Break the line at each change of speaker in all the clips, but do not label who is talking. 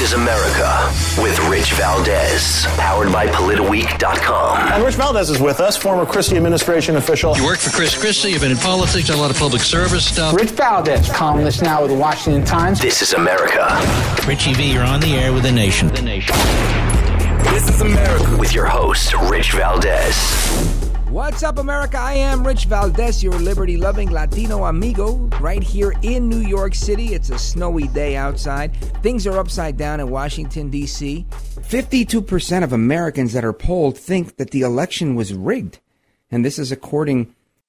is America with Rich Valdez, powered by PolitiWeek.com.
And Rich Valdez is with us, former Christie administration official.
You worked for Chris Christie, you've been in politics, done a lot of public service stuff.
Rich Valdez, columnist now with the Washington Times.
This is America.
Richie V, you're on the air with the nation.
This is America with your host, Rich Valdez.
What's up, America? I am Rich Valdez, your liberty-loving Latino amigo, right here in New York City. It's a snowy day outside. Things are upside down in Washington, D.C. 52% of Americans that are polled think that the election was rigged. And this is according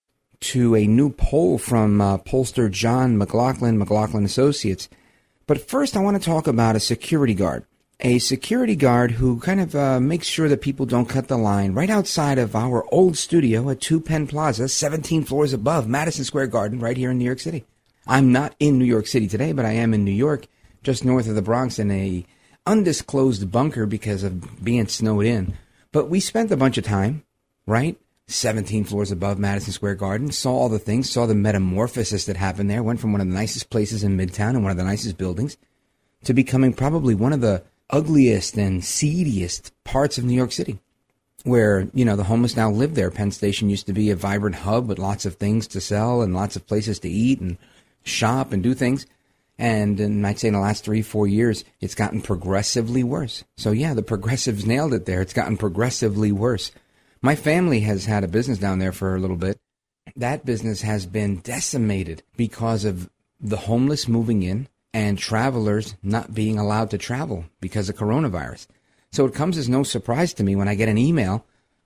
to a new poll from pollster John McLaughlin Associates. But first, I want to talk about a security guard. A security guard who kind of makes sure that people don't cut the line right outside of our old studio at 2 Penn Plaza, 17 floors above Madison Square Garden, right here in New York City. I'm not in New York City today, but I am in New York, just north of the Bronx, in a undisclosed bunker because of being snowed in. But we spent a bunch of time, right? 17 floors above Madison Square Garden, saw all the things, saw the metamorphosis that happened there, went from one of the nicest places in Midtown and one of the nicest buildings to becoming probably one of the ugliest and seediest parts of New York City, where, you know, the homeless now live there. Penn Station used to be a vibrant hub with lots of things to sell and lots of places to eat and shop and do things. And I'd say in the last 3-4 years, it's gotten progressively worse. So yeah, the progressives nailed it there. It's gotten progressively worse. My family has had a business down there for a little bit. That business has been decimated because of the homeless moving in and travelers not being allowed to travel because of coronavirus. So it comes as no surprise to me when I get an email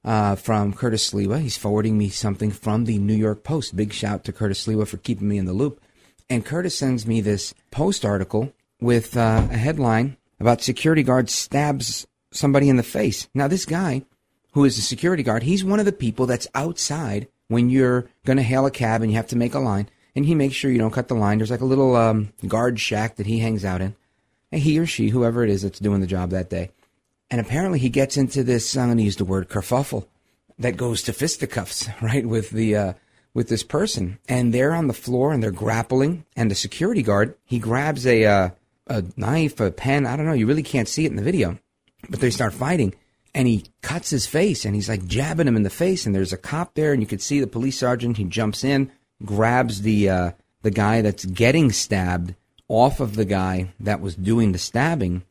from Curtis Sliwa. He's forwarding me something from the New York Post. Big shout to Curtis Sliwa for keeping me in the loop. And Curtis sends me this Post article with a headline about security guard stabs somebody in the face. Now, this guy, who is a security guard, he's one of the people that's outside when you're going to hail a cab and you have to make a line. And he makes sure you don't cut the line. There's like a little guard shack that he hangs out in. And he or she, whoever it is that's doing the job that day. And apparently he gets into this, I'm going to use the word kerfuffle, that goes to fisticuffs, right, with this person. And they're on the floor and they're grappling. And the security guard, he grabs a knife, a pen, I don't know, you really can't see it in the video. But they start fighting. And he cuts his face and he's like jabbing him in the face. And there's a cop there and you could see the police sergeant. He jumps in, grabs the guy that's getting stabbed off of the guy that was doing the stabbing,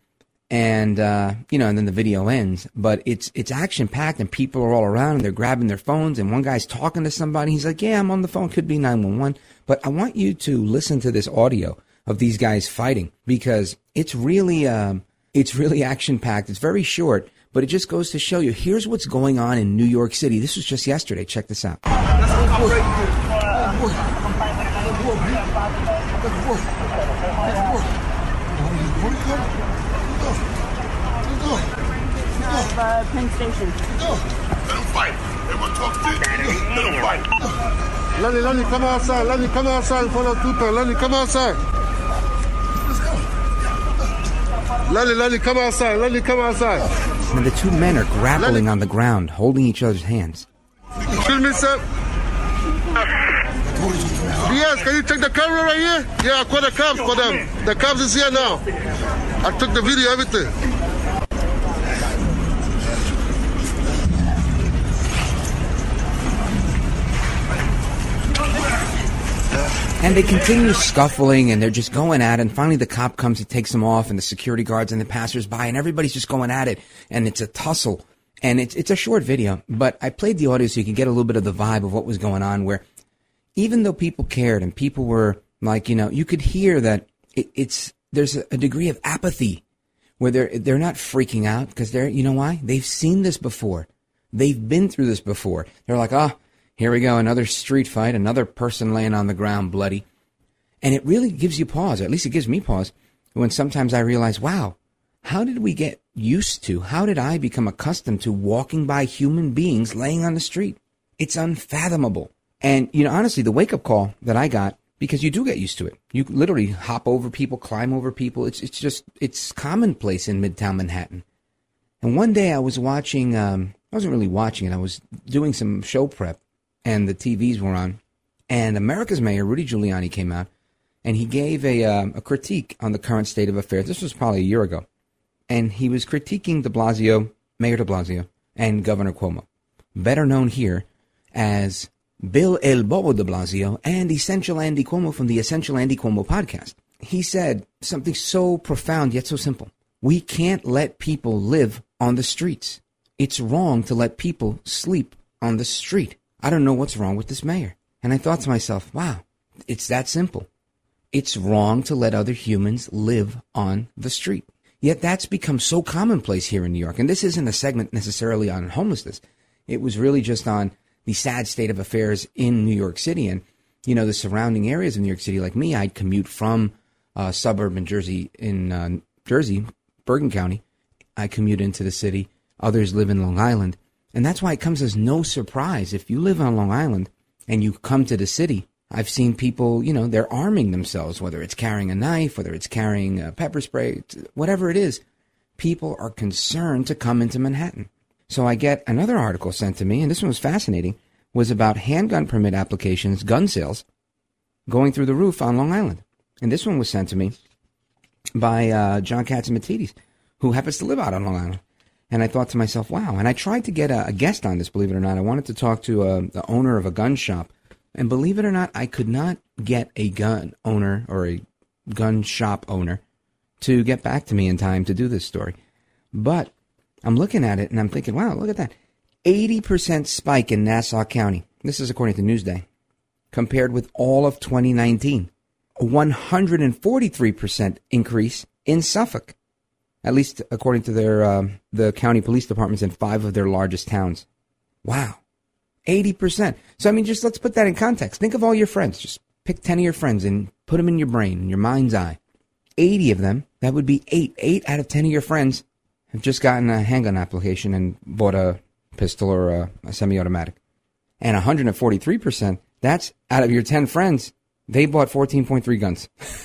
and and then the video ends. But it's action packed, and people are all around, and they're grabbing their phones, and one guy's talking to somebody. He's like, "Yeah, I'm on the phone. Could be 911." But I want you to listen to this audio of these guys fighting because it's really action packed. It's very short, but it just goes to show you here's what's going on in New York City. This was just yesterday. Check this out.
Penn Station.
Let them fight. Everyone talks to you. Let them fight.
Lenny, come outside. Lenny, come outside in front of Tupac. Lenny, come outside.
Let's go.
Lenny, come outside. Lenny, come outside.
And the two men are grappling on the ground, holding each other's hands.
Excuse me, sir. Yes, can you take the camera right here? Yeah, I call the cops for them. The cops is here now. I took the video, everything.
And they continue scuffling, and they're just going at it. And finally, the cop comes, he takes them off, and the security guards and the passersby, and everybody's just going at it. And it's a tussle. And it's a short video, but I played the audio so you can get a little bit of the vibe of what was going on, where even though people cared and people were like, you could hear that there's a degree of apathy where they're not freaking out because you know why? They've seen this before. They've been through this before. They're like, here we go, another street fight, another person laying on the ground bloody. And it really gives you pause, or at least it gives me pause, when sometimes I realize, wow, how did we get used to, how did I become accustomed to walking by human beings laying on the street? It's unfathomable. And, honestly, the wake-up call that I got, because you do get used to it. You literally hop over people, climb over people. It's commonplace in Midtown Manhattan. And one day I was watching, I wasn't really watching it. I was doing some show prep, and the TVs were on. And America's mayor, Rudy Giuliani, came out, and he gave a critique on the current state of affairs. This was probably a year ago. and he was critiquing de Blasio, Mayor de Blasio, and Governor Cuomo, better known here as Bill El Bobo de Blasio and Essential Andy Cuomo from the Essential Andy Cuomo podcast. He said something so profound yet so simple. We can't let people live on the streets. It's wrong to let people sleep on the street. I don't know what's wrong with this mayor. And I thought to myself, wow, it's that simple. It's wrong to let other humans live on the street. Yet that's become so commonplace here in New York. And this isn't a segment necessarily on homelessness. It was really just on the sad state of affairs in New York City. And, you know, the surrounding areas of New York City, like me, I'd commute from suburban Jersey in Jersey, Bergen County. I commute into the city. Others live in Long Island. And that's why it comes as no surprise. If you live on Long Island and you come to the city, I've seen people, you know, they're arming themselves, whether it's carrying a knife, whether it's carrying a pepper spray, whatever it is. People are concerned to come into Manhattan. So I get another article sent to me, and this one was fascinating, was about handgun permit applications, gun sales, going through the roof on Long Island. And this one was sent to me by John Katzimatidis, who happens to live out on Long Island. And I thought to myself, wow. And I tried to get a guest on this, believe it or not. I wanted to talk to the owner of a gun shop. And believe it or not, I could not get a gun owner or a gun shop owner to get back to me in time to do this story. But I'm looking at it and I'm thinking, wow, look at that. 80% spike in Nassau County. This is according to Newsday. Compared with all of 2019. A 143% increase in Suffolk. At least according to their the county police departments in 5 of their largest towns. Wow. 80%. So, I mean, just let's put that in context. Think of all your friends. Just pick 10 of your friends and put them in your brain, in your mind's eye. 80 of them, that would be 8. 8 out of 10 of your friends have just gotten a handgun application and bought a pistol or a semi-automatic. And 143%, that's out of your 10 friends, they bought 14.3 guns.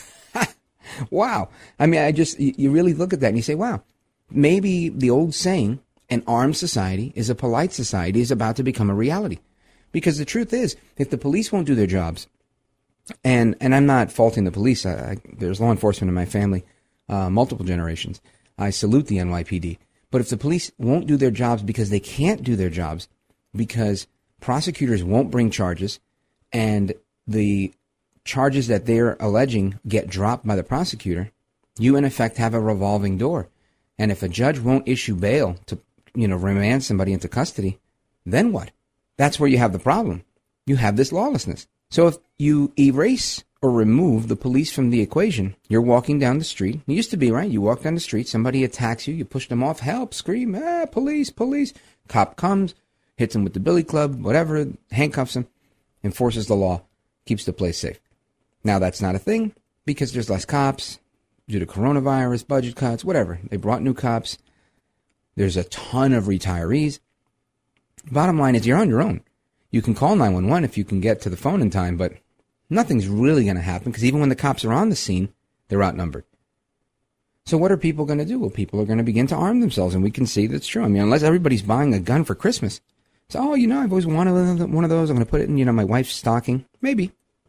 Wow. I mean, you really look at that and you say, wow, maybe the old saying, an armed society is a polite society, is about to become a reality. Because the truth is, if the police won't do their jobs, and I'm not faulting the police, there's law enforcement in my family, multiple generations. I salute the NYPD. But if the police won't do their jobs because they can't do their jobs, because prosecutors won't bring charges, and the charges that they're alleging get dropped by the prosecutor, you in effect have a revolving door. And if a judge won't issue bail to, remand somebody into custody, then what? That's where you have the problem. You have this lawlessness. So if you erase or remove the police from the equation, you're walking down the street. It used to be, right? You walk down the street, somebody attacks you, you push them off, help, scream, police, police. Cop comes, hits him with the billy club, whatever, handcuffs him, enforces the law, keeps the place safe. Now that's not a thing because there's less cops due to coronavirus, budget cuts, whatever. They brought new cops. There's a ton of retirees. Bottom line is you're on your own. You can call 911 if you can get to the phone in time, but nothing's really going to happen because even when the cops are on the scene, they're outnumbered. So what are people going to do? Well, people are going to begin to arm themselves, and we can see that's true. I mean, unless everybody's buying a gun for Christmas. So, I've always wanted one of those. I'm going to put it in, my wife's stocking. Maybe.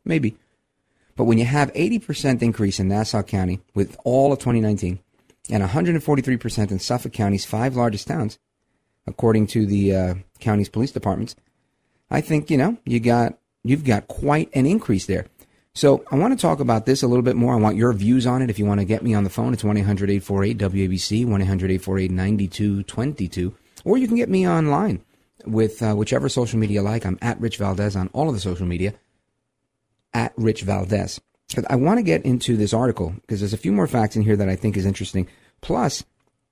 But when you have 80% increase in Nassau County with all of 2019 and 143% in Suffolk County's 5 largest towns, according to the county's police departments, I think, you've got quite an increase there. So I want to talk about this a little bit more. I want your views on it. If you want to get me on the phone, it's 1-800-848-WABC, 1-800-848-9222. Or you can get me online with whichever social media you like. I'm at Rich Valdez on all of the social media. At Rich Valdez. Because I want to get into this article because there's a few more facts in here that I think is interesting. Plus,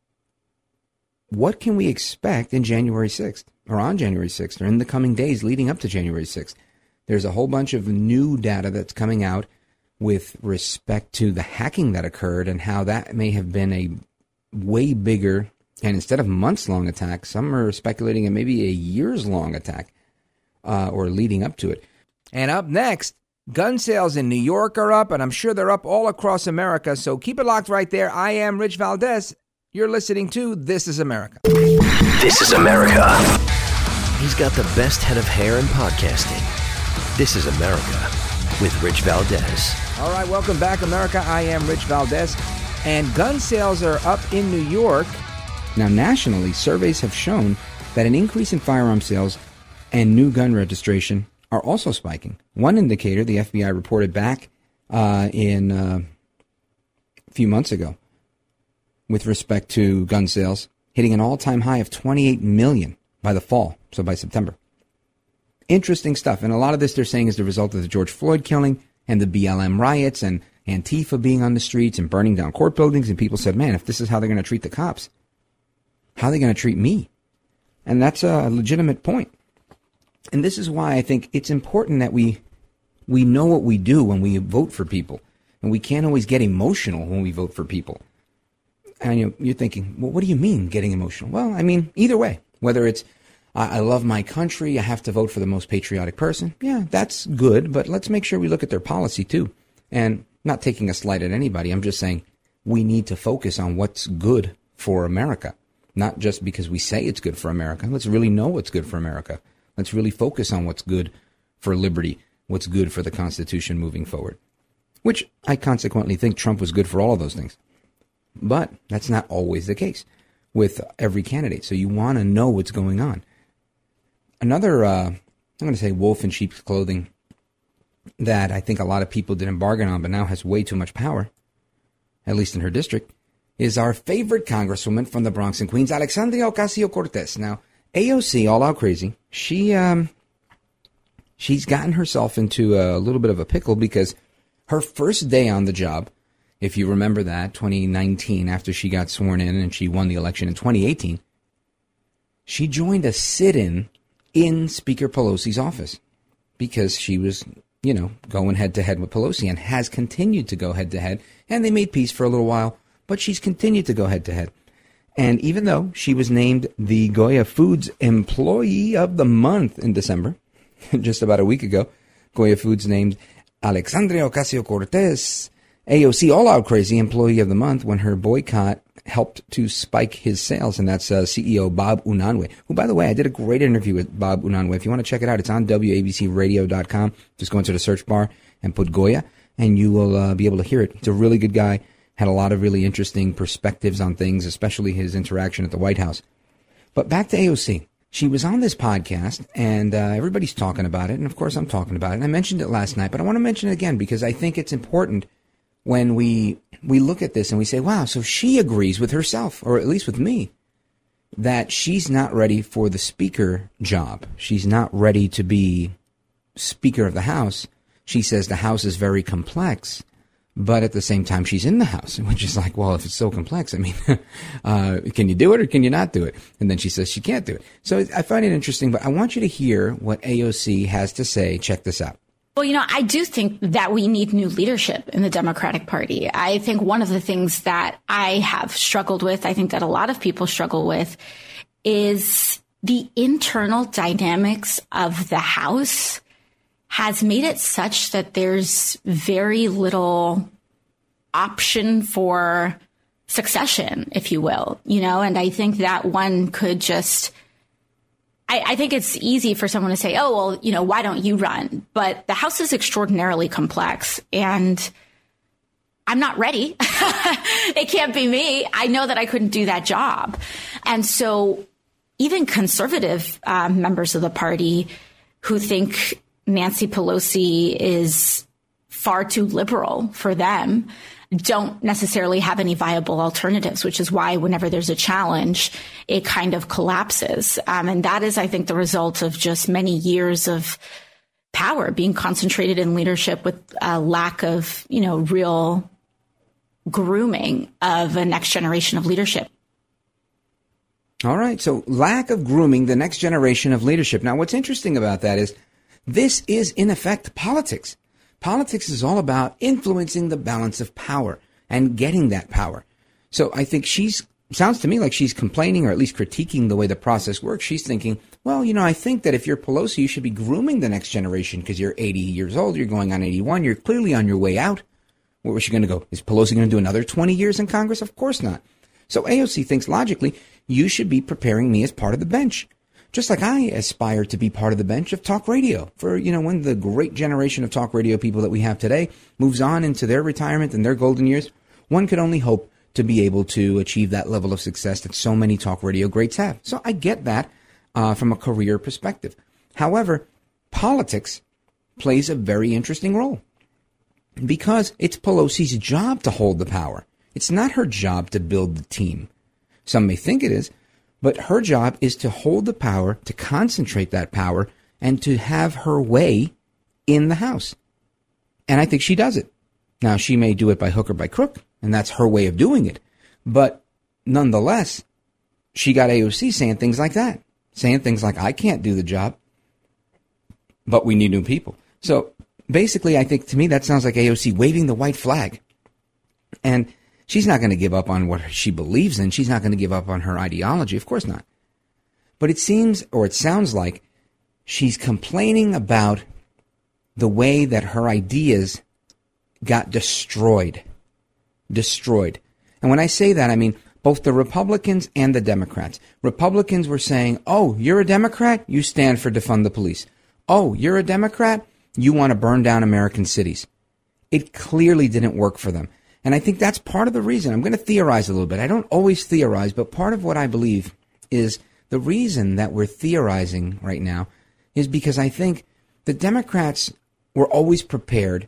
what can we expect in January 6th or on January 6th or in the coming days leading up to January 6th? There's a whole bunch of new data that's coming out with respect to the hacking that occurred and how that may have been a way bigger, and instead of months-long attack, some are speculating it may be a years-long attack or leading up to it. And up next, gun sales in New York are up, and I'm sure they're up all across America, so keep it locked right there. I am Rich Valdez. You're listening to This is America.
This is America. He's got the best head of hair in podcasting. This is America with Rich Valdez.
All right, welcome back, America. I am Rich Valdez. And gun sales are up in New York. Now, nationally, surveys have shown that an increase in firearm sales and new gun registration are also spiking. One indicator the FBI reported back in a few months ago with respect to gun sales, hitting an all-time high of 28 million by the fall, so by September. Interesting stuff. And a lot of this they're saying is the result of the George Floyd killing and the BLM riots and Antifa being on the streets and burning down court buildings. And people said, man, if this is how they're going to treat the cops, how are they going to treat me? And that's a legitimate point. And this is why I think it's important that we know what we do when we vote for people. And we can't always get emotional when we vote for people. And you're thinking, well, what do you mean getting emotional? Well, I mean, either way, whether it's I love my country, I have to vote for the most patriotic person. Yeah, that's good, but let's make sure we look at their policy too. And not taking a slight at anybody, I'm just saying we need to focus on what's good for America. Not just because we say it's good for America. Let's really know what's good for America. Let's really focus on what's good for liberty, what's good for the Constitution moving forward. Which I consequently think Trump was good for all of those things. But that's not always the case with every candidate. So you want to know what's going on. Another, I'm going to say wolf in sheep's clothing that I think a lot of people didn't bargain on but now has way too much power, at least in her district, is our favorite congresswoman from the Bronx and Queens, Alexandria Ocasio-Cortez. Now, AOC, all out crazy, she's gotten herself into a little bit of a pickle because her first day on the job, if you remember that, 2019, after she got sworn in and she won the election in 2018, she joined a sit-in in Speaker Pelosi's office because she was, going head-to-head with Pelosi and has continued to go head-to-head. And they made peace for a little while, but she's continued to go head-to-head. And even though she was named the Goya Foods Employee of the Month in December, just about a week ago, Goya Foods named Alexandria Ocasio-Cortez AOC All-Out Crazy Employee of the Month when her boycott helped to spike his sales, and that's CEO Bob Unanue, who, by the way, I did a great interview with Bob Unanue. If you want to check it out, it's on WABCRadio.com. Just go into the search bar and put Goya, and you will be able to hear it. He's a really good guy, had a lot of really interesting perspectives on things, especially his interaction at the White House. But back to AOC. She was on this podcast, and everybody's talking about it, and of course I'm talking about it. And I mentioned it last night, but I want to mention it again because I think it's important when we look at this and we say, wow, so she agrees with herself, or at least with me, that she's not ready for the speaker job. She's not ready to be Speaker of the House. She says the House is very complex, but at the same time she's in the House, which is like, well, if it's so complex, I mean, can you do it or can you not do it? And then she says she can't do it. So I find it interesting, but I want you to hear what AOC has to say. Check this out.
Well, I do think that we need new leadership in the Democratic Party. I think one of the things that I have struggled with, I think that a lot of people struggle with, is the internal dynamics of the House has made it such that there's very little option for succession, if you will, and I think that one could just... I think it's easy for someone to say, oh, well, why don't you run? But the House is extraordinarily complex, and I'm not ready. It can't be me. I know that I couldn't do that job. And so even conservative members of the party who think Nancy Pelosi is far too liberal for them don't necessarily have any viable alternatives, which is why whenever there's a challenge, it kind of collapses. And that is, I think, the result of just many years of power being concentrated in leadership with a lack of, real grooming of a next generation of leadership.
All right. So lack of grooming the next generation of leadership. Now, what's interesting about that is this is, in effect, politics. Politics is all about influencing the balance of power and getting that power. So I think sounds to me like she's complaining or at least critiquing the way the process works. She's thinking, well, I think that if you're Pelosi, you should be grooming the next generation because you're 80 years old. You're going on 81. You're clearly on your way out. Where was she going to go? Is Pelosi going to do another 20 years in Congress? Of course not. So AOC thinks logically, you should be preparing me as part of the bench. Just like I aspire to be part of the bench of talk radio for, when the great generation of talk radio people that we have today moves on into their retirement and their golden years, one could only hope to be able to achieve that level of success that so many talk radio greats have. So I get that from a career perspective. However, politics plays a very interesting role because it's Pelosi's job to hold the power. It's not her job to build the team. Some may think it is, but her job is to hold the power, to concentrate that power, and to have her way in the House. And I think she does it. Now, she may do it by hook or by crook, and that's her way of doing it. But nonetheless, she got AOC saying things like that, saying things like, I can't do the job, but we need new people. So basically, I think to me, that sounds like AOC waving the white flag. And she's not going to give up on what she believes in. She's not going to give up on her ideology. Of course not. But it seems, or it sounds like, she's complaining about the way that her ideas got destroyed. Destroyed. And when I say that, I mean both the Republicans and the Democrats. Republicans were saying, oh, you're a Democrat? You stand for defund the police. Oh, you're a Democrat? You want to burn down American cities. It clearly didn't work for them. And I think that's part of the reason. I'm going to theorize a little bit. I don't always theorize, but part of what I believe is the reason that we're theorizing right now is because I think the Democrats were always prepared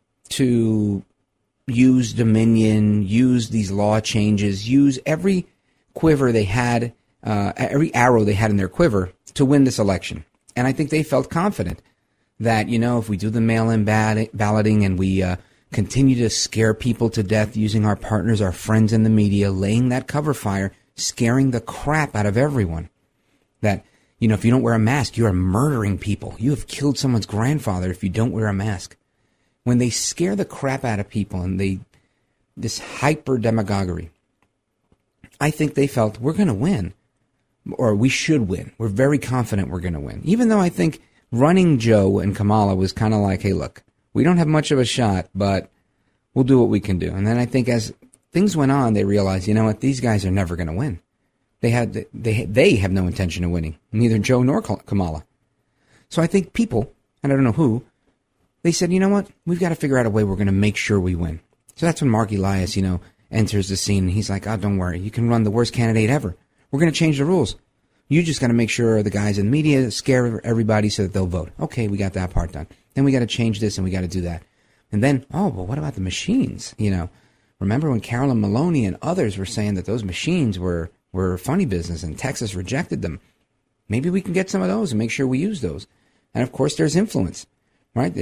to use dominion, use these law changes, use every quiver they had, every arrow they had in their quiver to win this election. And I think they felt confident that, you know, if we do the mail-in balloting and we continue to scare people to death using our partners, our friends in the media, laying that cover fire, scaring the crap out of everyone, that, you know, if you don't wear a mask, you are murdering people. You have killed someone's grandfather if you don't wear a mask. When they scare the crap out of people and this hyper demagoguery, I think they felt we're going to win, or we should win. We're very confident we're going to win. Even though I think running Joe and Kamala was kind of like, hey, look, we don't have much of a shot, but we'll do what we can do. And then I think as things went on, they realized, you know what, these guys are never going to win. They have no intention of winning, neither Joe nor Kamala. So I think people, and I don't know who, they said, you know what, we've got to figure out a way we're going to make sure we win. So that's when Mark Elias, you know, enters the scene. He's like, oh, don't worry, you can run the worst candidate ever. We're going to change the rules. You just got to make sure the guys in the media scare everybody so that they'll vote. Okay, we got that part done. Then we got to change this and we got to do that. And then, oh, but what about the machines? You know, remember when Carolyn Maloney and others were saying that those machines were funny business and Texas rejected them? Maybe we can get some of those and make sure we use those. And of course, there's influence, right?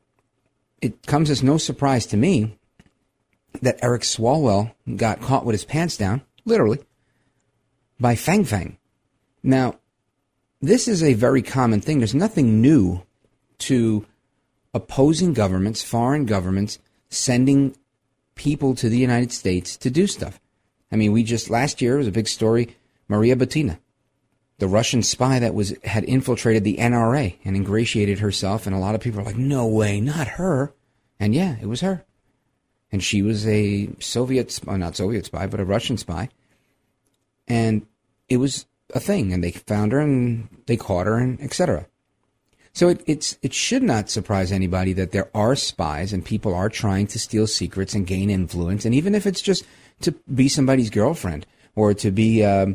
It comes as no surprise to me that Eric Swalwell got caught with his pants down, literally, by Fang Fang. Now, this is a very common thing. There's nothing new to opposing governments, foreign governments, sending people to the United States to do stuff. I mean, last year, it was a big story, Maria Butina, the Russian spy that had infiltrated the NRA and ingratiated herself, and a lot of people are like, no way, not her. And yeah, it was her. And she was a not Soviet spy, but a Russian spy. And it was a thing, and they found her, and they caught her, and etc. So it should not surprise anybody that there are spies, and people are trying to steal secrets and gain influence, and even if it's just to be somebody's girlfriend, or to be an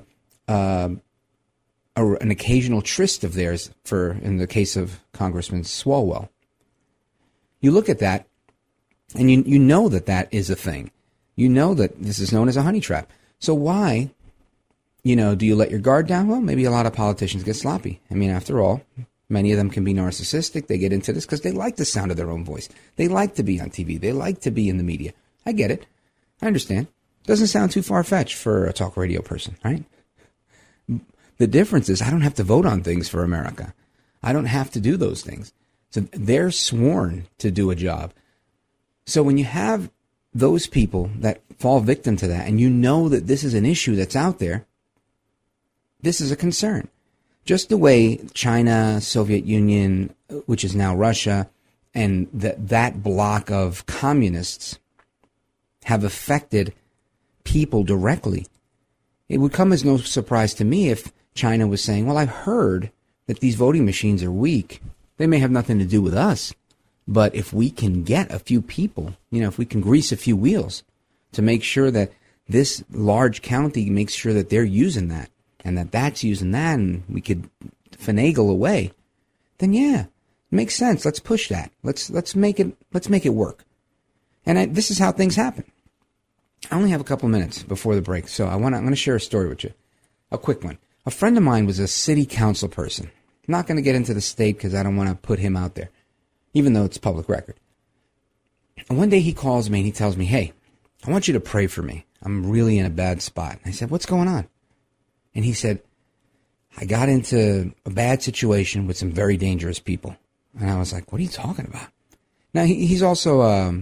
occasional tryst of theirs, in the case of Congressman Swalwell. You look at that, and you know that is a thing. You know that this is known as a honey trap. So why, do you let your guard down? Well, maybe a lot of politicians get sloppy. I mean, after all, many of them can be narcissistic. They get into this because they like the sound of their own voice. They like to be on TV. They like to be in the media. I get it. I understand. Doesn't sound too far-fetched for a talk radio person, right? The difference is I don't have to vote on things for America. I don't have to do those things. So they're sworn to do a job. So when you have those people that fall victim to that, and you know that this is an issue that's out there, this is a concern. Just the way China, Soviet Union, which is now Russia, and that block of communists have affected people directly. It would come as no surprise to me if China was saying, well, I've heard that these voting machines are weak. They may have nothing to do with us. But if we can get a few people, if we can grease a few wheels to make sure that this large county makes sure that they're using that and that's using that and we could finagle away, then yeah, it makes sense. Let's push that. Let's make it work. And this is how things happen. I only have a couple minutes before the break, so I'm going to share a story with you. A quick one. A friend of mine was a city council person. I'm not going to get into the state because I don't want to put him out there, even though it's public record. And one day he calls me and he tells me, hey, I want you to pray for me. I'm really in a bad spot. And I said, what's going on? And he said, I got into a bad situation with some very dangerous people. And I was like, what are you talking about? Now, he's also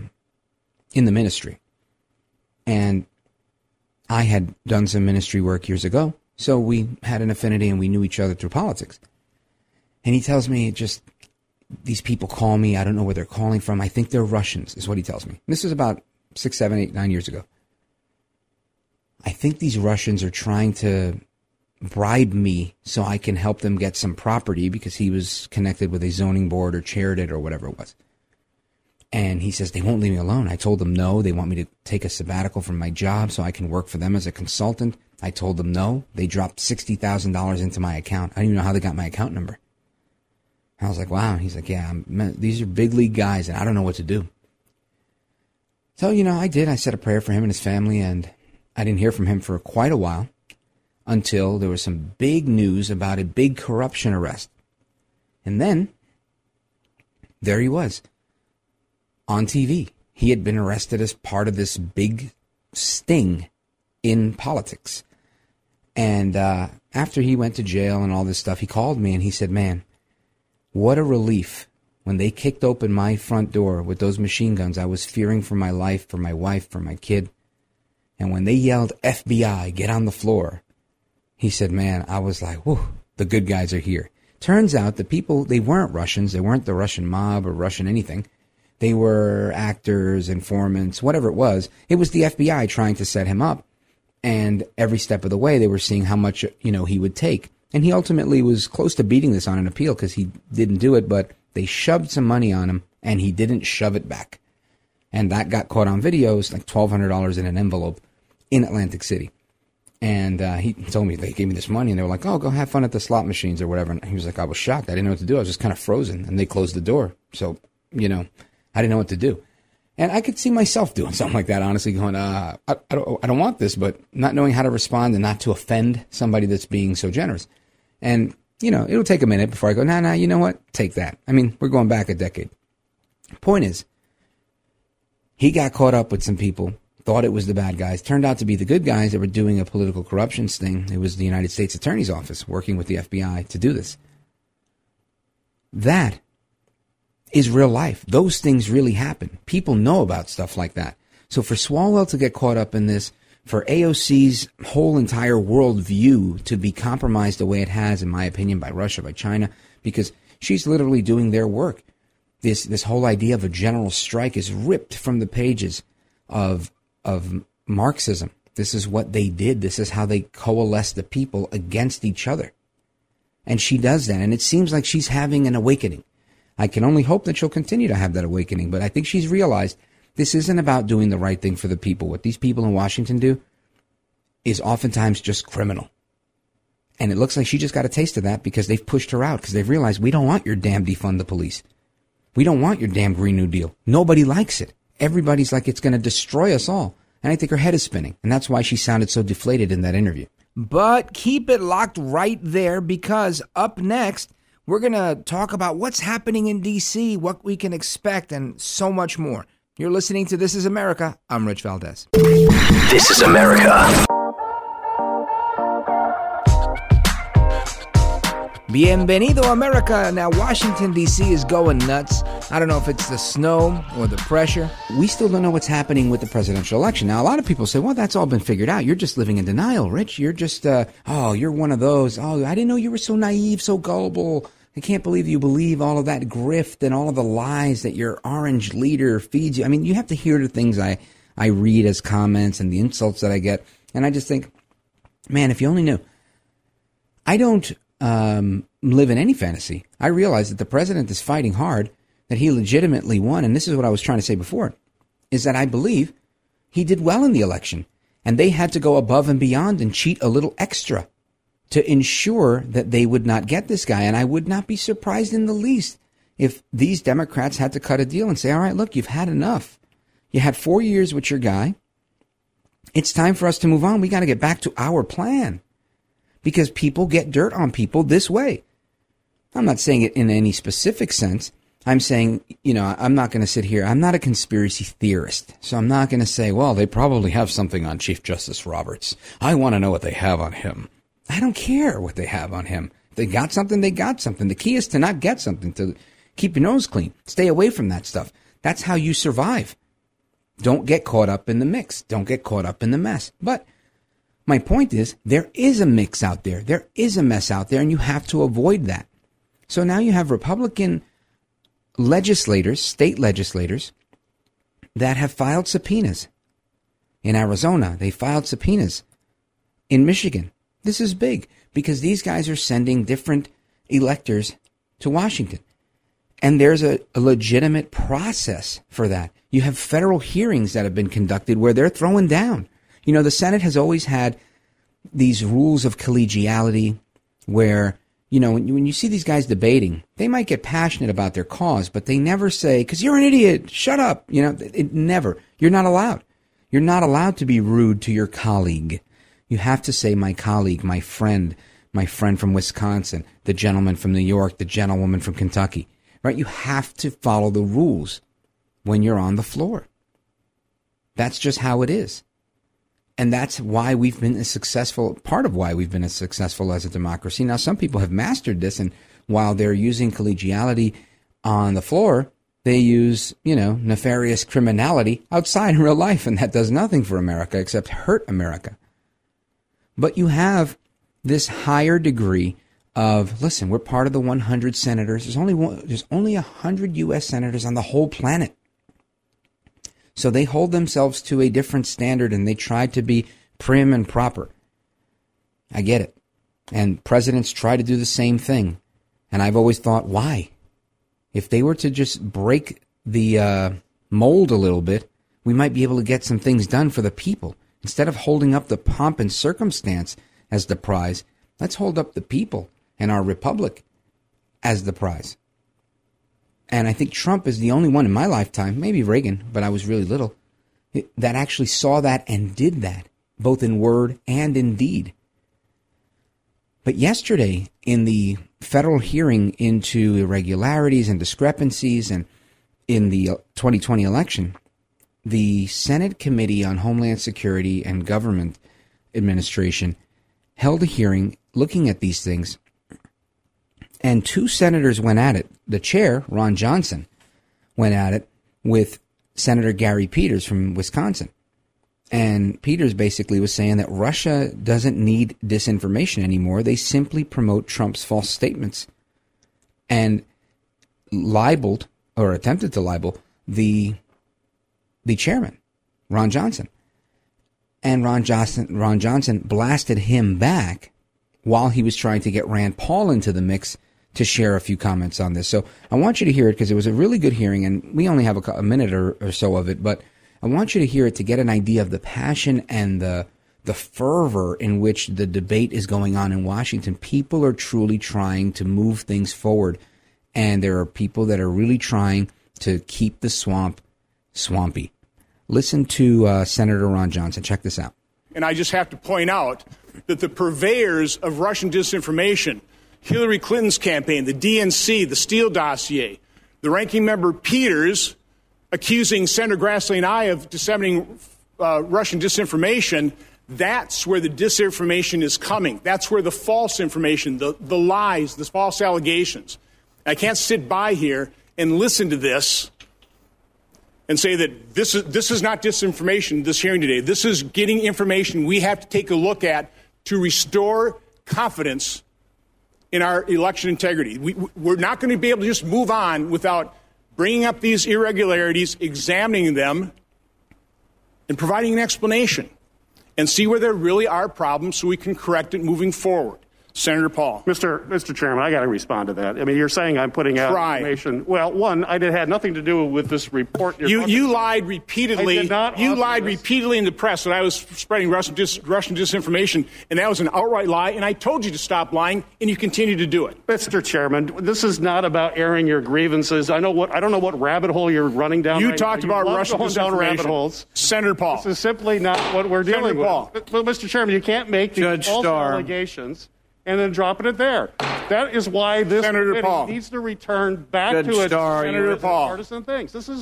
in the ministry. And I had done some ministry work years ago. So we had an affinity and we knew each other through politics. And he tells me just, these people call me. I don't know where they're calling from. I think they're Russians, is what he tells me. This was about 6, 7, 8, 9 years ago. I think these Russians are trying to bribe me so I can help them get some property because he was connected with a zoning board or chaired it or whatever it was. And he says, they won't leave me alone. I told them no. They want me to take a sabbatical from my job so I can work for them as a consultant. I told them no. They dropped $60,000 into my account. I don't even know how they got my account number. I was like, wow. He's like, yeah, these are big league guys and I don't know what to do. So, I did. I said a prayer for him and his family, and I didn't hear from him for quite a while until there was some big news about a big corruption arrest. And then there he was on TV. He had been arrested as part of this big sting in politics. And after he went to jail and all this stuff, he called me and he said, man, what a relief. When they kicked open my front door with those machine guns, I was fearing for my life, for my wife, for my kid. And when they yelled, FBI, get on the floor, he said, man, I was like, whew, the good guys are here. Turns out the people, they weren't Russians. They weren't the Russian mob or Russian anything. They were actors, informants, whatever it was. It was the FBI trying to set him up. And every step of the way, they were seeing how much, he would take. And he ultimately was close to beating this on an appeal because he didn't do it, but they shoved some money on him and he didn't shove it back. And that got caught on videos, like $1,200 in an envelope in Atlantic City. And he told me, they gave me this money and they were like, oh, go have fun at the slot machines or whatever. And he was like, I was shocked. I didn't know what to do. I was just kind of frozen. And they closed the door. So, I didn't know what to do. And I could see myself doing something like that, honestly, going, I don't want this, but not knowing how to respond and not to offend somebody that's being so generous. And, it'll take a minute before I go, nah, you know what? Take that. I mean, we're going back a decade. Point is, he got caught up with some people, thought it was the bad guys, turned out to be the good guys that were doing a political corruption sting. It was the United States Attorney's Office working with the FBI to do this. That is real life. Those things really happen. People know about stuff like that. So for Swalwell to get caught up in this, for AOC's whole entire worldview to be compromised the way it has, in my opinion, by Russia, by China, because she's literally doing their work. This whole idea of a general strike is ripped from the pages of Marxism. This is what they did. This is how they coalesced the people against each other. And she does that. And it seems like she's having an awakening. I can only hope that she'll continue to have that awakening. But I think she's realized this isn't about doing the right thing for the people. What these people in Washington do is oftentimes just criminal. And it looks like she just got a taste of that because they've pushed her out, because they've realized we don't want your damn defund the police. We don't want your damn Green New Deal. Nobody likes it. Everybody's like, it's going to destroy us all. And I think her head is spinning. And that's why she sounded so deflated in that interview.
But keep it locked right there, because up next, we're going to talk about what's happening in D.C., what we can expect, and so much more. You're listening to This is America. I'm Rich Valdez.
This is America.
Bienvenido, America. Now, Washington, D.C. is going nuts. I don't know if it's the snow or the pressure.
We still don't know what's happening with the presidential election. Now, a lot of people say, well, that's all been figured out. You're just living in denial, Rich. You're just, you're one of those. Oh, I didn't know you were so naive, so gullible. I can't believe you believe all of that grift and all of the lies that your orange leader feeds you. I mean, you have to hear the things I read as comments and the insults that I get. And I just think, man, if you only knew. I don't live in any fantasy. I realize that the president is fighting hard, that he legitimately won. And this is what I was trying to say before, is that I believe he did well in the election.
And they had to go above and beyond and cheat a little extra to ensure that they would not get this guy. And I would not be surprised in the least if these Democrats had to cut a deal and say, all right, look, you've had enough. You had 4 years with your guy. It's time for us to move on. We got to get back to our plan because people get dirt on people this way. I'm not saying it in any specific sense. I'm saying, I'm not going to sit here. I'm not a conspiracy theorist. So I'm not going to say, well, they probably have something on Chief Justice Roberts. I want to know what they have on him. I don't care what they have on him. If they got something, they got something. The key is to not get something, to keep your nose clean. Stay away from that stuff. That's how you survive. Don't get caught up in the mix. Don't get caught up in the mess. But my point is, there is a mix out there. There is a mess out there, and you have to avoid that. So now you have Republican legislators, state legislators, that have filed subpoenas. In Arizona, they filed subpoenas. In Michigan, this is big because these guys are sending different electors to Washington. And there's a legitimate process for that. You have federal hearings that have been conducted where they're throwing down. The Senate has always had these rules of collegiality where, when you see these guys debating, they might get passionate about their cause, but they never say, because you're an idiot, shut up. It never. You're not allowed. You're not allowed to be rude to your colleague. You have to say, my colleague, my friend from Wisconsin, the gentleman from New York, the gentlewoman from Kentucky. Right? You have to follow the rules when you're on the floor. That's just how it is. And that's why we've been as successful, part of why we've been as successful as a democracy. Now, some people have mastered this, and while they're using collegiality on the floor, they use, nefarious criminality outside in real life, and that does nothing for America except hurt America. But you have this higher degree of, listen, we're part of the 100 senators. There's only 100 U.S. senators on the whole planet. So they hold themselves to a different standard and they try to be prim and proper. I get it. And presidents try to do the same thing. And I've always thought, why? If they were to just break the mold a little bit, we might be able to get some things done for the people. Instead of holding up the pomp and circumstance as the prize, let's hold up the people and our republic as the prize. And I think Trump is the only one in my lifetime, maybe Reagan, but I was really little, that actually saw that and did that, both in word and in deed. But yesterday, in the federal hearing into irregularities and discrepancies and in the 2020 election, the Senate Committee on Homeland Security and Government Administration held a hearing looking at these things. And two senators went at it. The chair, Ron Johnson, went at it with Senator Gary Peters from Wisconsin. And Peters basically was saying that Russia doesn't need disinformation anymore. They simply promote Trump's false statements and libeled or attempted to libel the chairman, Ron Johnson. And Ron Johnson blasted him back while he was trying to get Rand Paul into the mix to share a few comments on this. So I want you to hear it because it was a really good hearing, and we only have a minute or so of it, but I want you to hear it to get an idea of the passion and the fervor in which the debate is going on in Washington. People are truly trying to move things forward, and there are people that are really trying to keep the swamp swampy. Listen to Senator Ron Johnson. Check this out.
And I just have to point out that the purveyors of Russian disinformation, Hillary Clinton's campaign, the DNC, the Steele dossier, the ranking member Peters accusing Senator Grassley and I of disseminating Russian disinformation, that's where the disinformation is coming. That's where the false information, the lies, the false allegations. I can't sit by here and listen to this and say that this is not disinformation, this hearing today. This is getting information we have to take a look at to restore confidence in our election integrity. We're not going to be able to just move on without bringing up these irregularities, examining them, and providing an explanation and see where there really are problems so we can correct it moving forward. Senator Paul.
Mr. Chairman, I got to respond to that. I mean, you're saying I'm putting out information. Well, one, it had nothing to do with this report.
You lied repeatedly.
I did not.
You lied repeatedly in the press that I was spreading Russian disinformation, and that was an outright lie. And I told you to stop lying, and you continue to do it.
Mr. Chairman, this is not about airing your grievances. I don't know what rabbit hole you're running down.
You talked about Russian disinformation.
Down rabbit holes.
Senator Paul.
This is simply not what we're dealing with. Well, Mr. Chairman, you can't make these false allegations and then dropping it there. That is why this committee needs to return back to its partisan things. This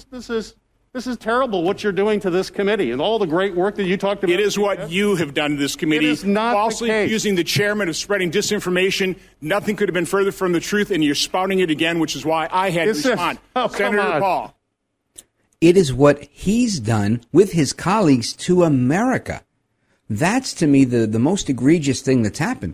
is terrible what you're doing to this committee and all the great work that you talked about.
It is what you have done to this committee.
It is not
falsely accusing the chairman of spreading disinformation. Nothing could have been further from the truth, and you're spouting it again, which is why I had to respond. Senator Paul.
It is what he's done with his colleagues to America. That's, to me, the most egregious thing that's happened.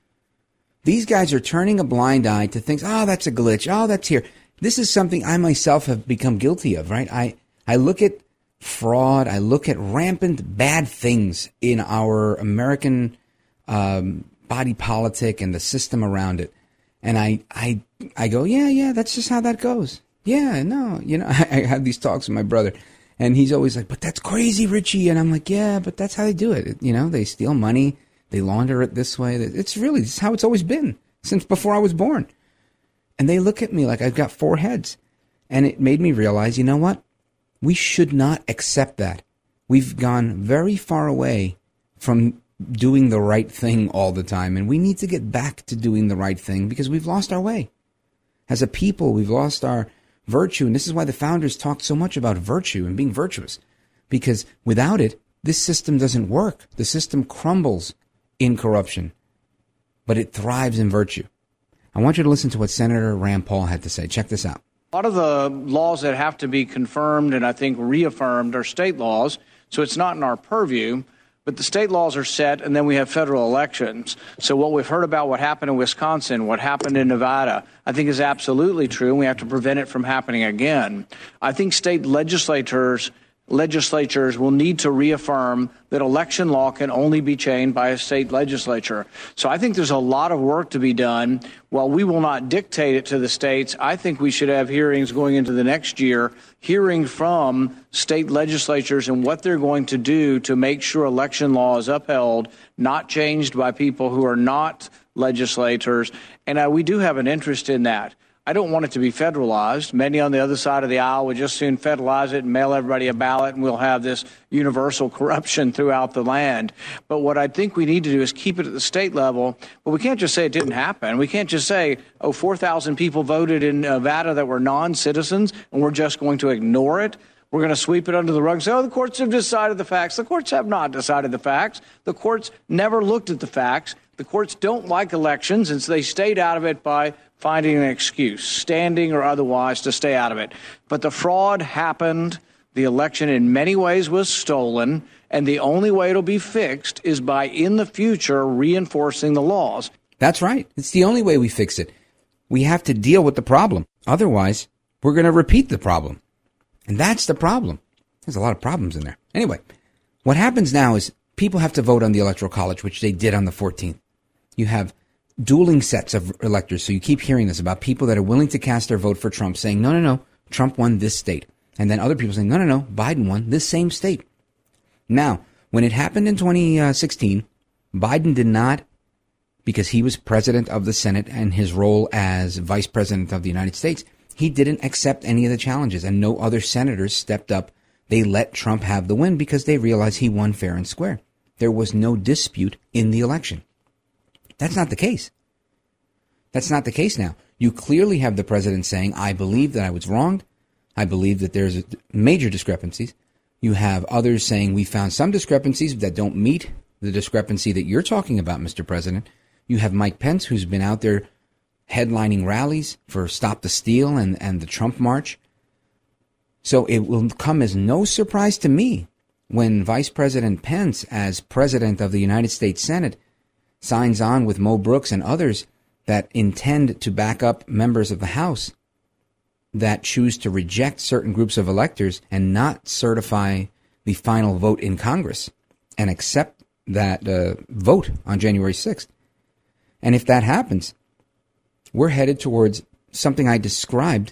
These guys are turning a blind eye to things. Oh, that's a glitch. Oh, that's here. This is something I myself have become guilty of, right? I look at fraud. I look at rampant bad things in our American body politic and the system around it. And I go, yeah, that's just how that goes. Yeah, no, I have these talks with my brother, and he's always like, but that's crazy, Richie. And I'm like, yeah, but that's how they do it. They steal money. They launder it this way. This is how it's always been since before I was born. And they look at me like I've got four heads. And it made me realize, you know what? We should not accept that. We've gone very far away from doing the right thing all the time. And we need to get back to doing the right thing because we've lost our way. As a people, we've lost our virtue. And this is why the founders talked so much about virtue and being virtuous. Because without it, this system doesn't work. The system crumbles in corruption, but it thrives in virtue. I want you to listen to what Senator Rand Paul had to say. Check this out.
A lot of the laws that have to be confirmed and I think reaffirmed are state laws, so it's not in our purview, but the state laws are set, and then we have federal elections. So what we've heard about what happened in Wisconsin, what happened in Nevada, I think is absolutely true, and we have to prevent it from happening again. I think state legislatures will need to reaffirm that election law can only be changed by a state legislature. So I think there's a lot of work to be done. While we will not dictate it to the states, I think we should have hearings going into the next year, hearing from state legislatures and what they're going to do to make sure election law is upheld, not changed by people who are not legislators. And we do have an interest in that. I don't want it to be federalized. Many on the other side of the aisle would just soon federalize it and mail everybody a ballot, and we'll have this universal corruption throughout the land. But what I think we need to do is keep it at the state level. But we can't just say it didn't happen. We can't just say, 4,000 people voted in Nevada that were non-citizens, and we're just going to ignore it. We're going to sweep it under the rug and say, the courts have decided the facts. The courts have not decided the facts. The courts never looked at the facts. The courts don't like elections, and so they stayed out of it by finding an excuse, standing or otherwise, to stay out of it. But the fraud happened. The election in many ways was stolen. And the only way it'll be fixed is by, in the future, reinforcing the laws.
That's right. It's the only way we fix it. We have to deal with the problem. Otherwise, we're going to repeat the problem. And that's the problem. There's a lot of problems in there. Anyway, what happens now is people have to vote on the Electoral College, which they did on the 14th. You have dueling sets of electors. So you keep hearing this about people that are willing to cast their vote for Trump saying, no, Trump won this state. And then other people saying, no, Biden won this same state. Now, when it happened in 2016, Biden did not, because he was president of the Senate and his role as vice president of the United States, he didn't accept any of the challenges, and no other senators stepped up. They let Trump have the win because they realized he won fair and square. There was no dispute in the election. That's not the case. That's not the case now. You clearly have the president saying, I believe that I was wronged. I believe that there's major discrepancies. You have others saying we found some discrepancies that don't meet the discrepancy that you're talking about, Mr. President. You have Mike Pence, who's been out there headlining rallies for Stop the Steal and the Trump March. So it will come as no surprise to me when Vice President Pence, as president of the United States Senate, signs on with Mo Brooks and others that intend to back up members of the House that choose to reject certain groups of electors and not certify the final vote in Congress and accept that vote on January 6th. And if that happens, we're headed towards something I described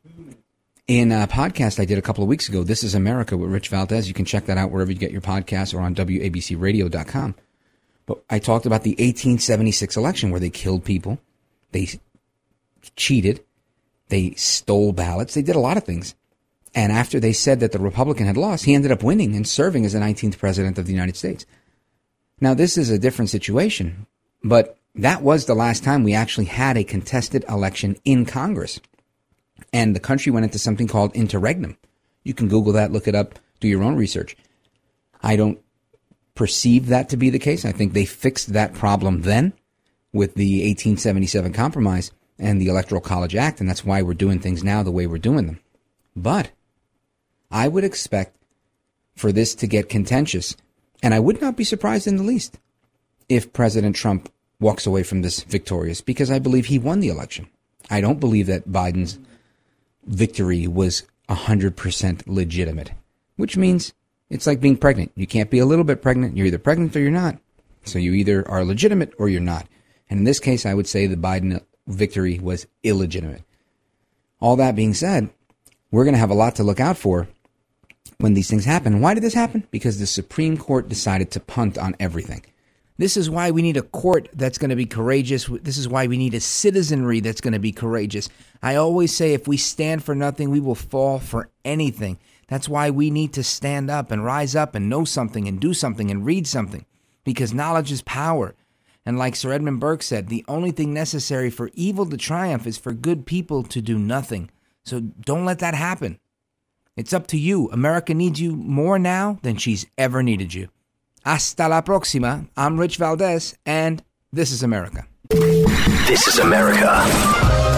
in a podcast I did a couple of weeks ago, This is America with Rich Valdez. You can check that out wherever you get your podcasts or on WABCRadio.com. But I talked about the 1876 election where they killed people, they cheated, they stole ballots, they did a lot of things. And after they said that the Republican had lost, he ended up winning and serving as the 19th president of the United States. Now, this is a different situation, but that was the last time we actually had a contested election in Congress. And the country went into something called interregnum. You can Google that, look it up, do your own research. I don't perceive that to be the case. I think they fixed that problem then with the 1877 Compromise and the Electoral College Act, and that's why we're doing things now the way we're doing them. But I would expect for this to get contentious, and I would not be surprised in the least if President Trump walks away from this victorious, because I believe he won the election. I don't believe that Biden's victory was 100% legitimate, which means it's like being pregnant. You can't be a little bit pregnant. You're either pregnant or you're not. So you either are legitimate or you're not. And in this case, I would say the Biden victory was illegitimate. All that being said, we're going to have a lot to look out for when these things happen. Why did this happen? Because the Supreme Court decided to punt on everything.
This is why we need a court that's going to be courageous. This is why we need a citizenry that's going to be courageous. I always say if we stand for nothing, we will fall for anything. That's why we need to stand up and rise up and know something and do something and read something, because knowledge is power. And like Sir Edmund Burke said, the only thing necessary for evil to triumph is for good people to do nothing. So don't let that happen. It's up to you. America needs you more now than she's ever needed you. Hasta la próxima. I'm Rich Valdez, and this is America.
This is America.